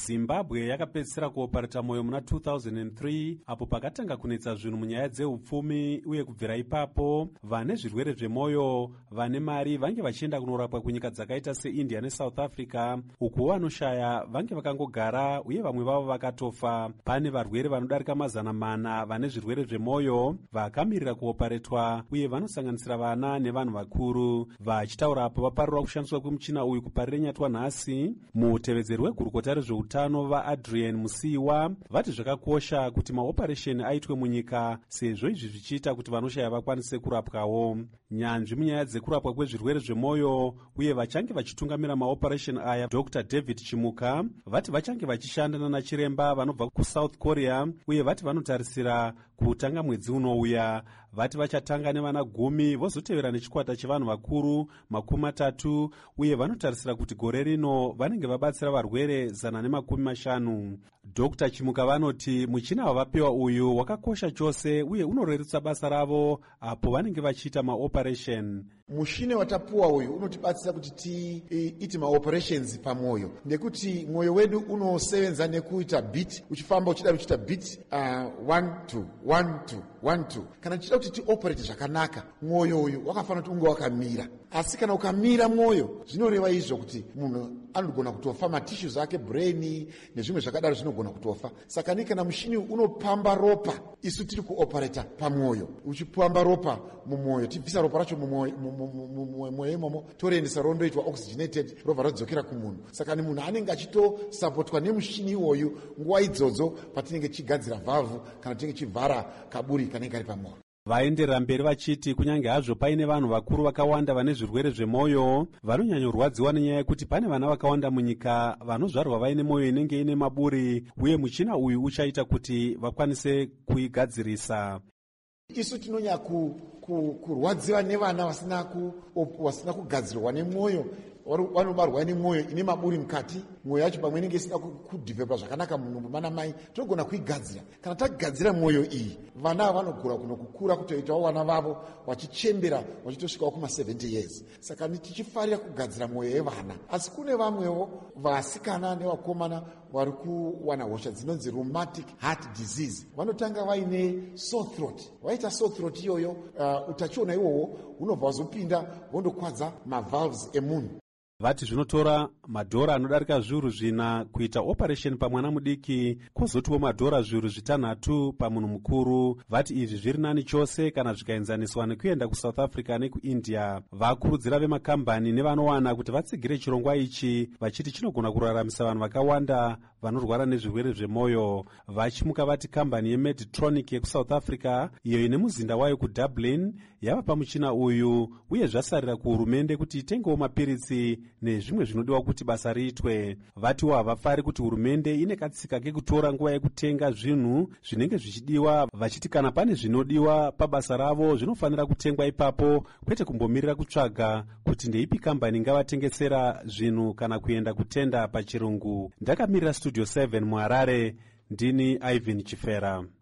Zimbabwe yakapedzisira kuopareta mwoyo muna 2003 apo pakatanga kunetsa zvinhu munyaya dzeupfumi, uye kubvira ipapo vane zvirwere zvemwoyo vane mari vange vachienda kunorapwa kunyika dzakaita seIndia neSouth Africa, uku vanoshaya vange vakangogara uye vamwe vavo vakatofa. Pane varwere vanodarika 400 vane zvirwere zvemwoyo vakamirira kuoparetwa, uye vanosanganisira vana nevanhu vakuru. Vachitaura apo vaparura kushandiswa kwemuchina uyu kuparire nyatwa nhasi, mutevedzeri wegurukota rezveutano vaAdrian Musiiwa vati zvakakosha kuti maoparesheni aitwe munyika, sezvo izvi zvichiita kuti vanoshaya vakwanise kurapwawo. Nyanzvi munyaya dzekurapwa kwezvirwere zvemwoyo uye vachange vachitungamira maoparesheni aya, Dr David Chimuka vati vachange vachishanda nana chiremba vanobva kuSouth Korea, uye vati vanotarisira kutanga mwedzi unouya. Vati vachatanga nevana 10 vozotevera nechikwata chevanhu vakuru 30, uye vanotarisira kuti gore rino vanenge vabatsira varwere 150. Dr Chimuka vanoti muchina wavapiwa uyu wakakosha chose uye unorerutsa basa ravo apo vanenge vachiita maoperation. Mushini watapuwa uyu unotibatsira kuti tiite maoperations pamwoyo, nekuti mwoyo wedu unosevenza nekuita beat, uchifamba uchida kuchita beat 1 2 1 2 1 2. Kana tichida kuti tioperate zvakanaka, mwoyo uyu wakafanira kuti unge wakamira. Asi kana ukamira mwoyo, zvinoreva izvo kuti munhu anogona kutofa, matissues ake, brain nezvimwe zvakadaro zvinogona kutofa. Saka kana mushini unopamba ropa, isu tiri kuoperata pamwoyo, uchipamba ropa mumwoyo, tibvisa ropa racho mumwoyo imomo, toreendesa rondoitwa oxygenated, robva radzokera kumunhu. Saka munhu anenge achitosapotwa nemushini iwoyu nguva idzodzo patinenge tichigadzira vhavhu kana tinenge chivhara kaburi kanenge ari pamwoyo. Vaenderera mberi vachiti kunyange hazvo paine vanhu vakuru vakawanda vane zvirwere zvemwoyo, vanonyanyorwadziwa nenyaya yekuti pane vana vakawanda munyika vanozvarwa vaine mwoyo inenge ine maburi, uye muchina uyu uchaita kuti vakwanise kuigadzirisa. Isu tinonya kurwadziwa nevana vasina kugadzirwa nemwoyo, vanobarwa nemwoyo ine maburi mukati, mwoyo yacho pamwe inenge isina kudhivhepa zvakanaka munhu mana mai, tinogona kuigadzira. Kana tagadzira mwoyo iyi, vana vanogona kukura kutoitawo vana vavo vachichembera vachitosvikawo kuma70 years. Saka tichifarira kugadzira mwoyo yevana. Asi kune vamwewo vasikana nevakomana vari kuwana hosha dzinonzi rheumatic heart disease, vanotanga vaine sore throat. Vaita sore throat iyoyo, utachiona iwowo hunobva wazopinda wondokwadza mavalves emunhu. Vati zvinotora madhora anodarika zviuru 4 kuita operation pamwana mudiki, kwozotiwo madhora zviuru 6 pamunhu mukuru. Vati izvi zviri nani chose kana zvikaenzaniswa nekuenda kuSouth Africa nekuIndia. Vakurudzira vemakambani nevanowana kuti vatsigire chirongwa ichi, vachiti chinogona kuraramisa vanhu vakawanda vanorwara nezvirwere zvemwoyo. Vachimuka vati kambani yeMedtronic yekuSouth Africa, iyo ine muzinda wayo kuDublin, yava pamuchina uyu, uye zvasarira kuhurumende kuti itengewo mapiritsi nezvimwe zvinodiwa kuti basa riitwe. Vatiwo havafari kuti hurumende ine katsika kekutora nguva yekutenga zvinhu zvinenge zvichidiwa, vachiti kana pane zvinodiwa pabasa ravo zvinofanira kutengwa ipapo, kwete kumbomirira kutsvaga kuti ndeipi kambani ngavatengesera zvinhu kana kuenda kutenda pachirungu. Ndakamirira Studio 7 muHarare, ndini Ivan Chifera.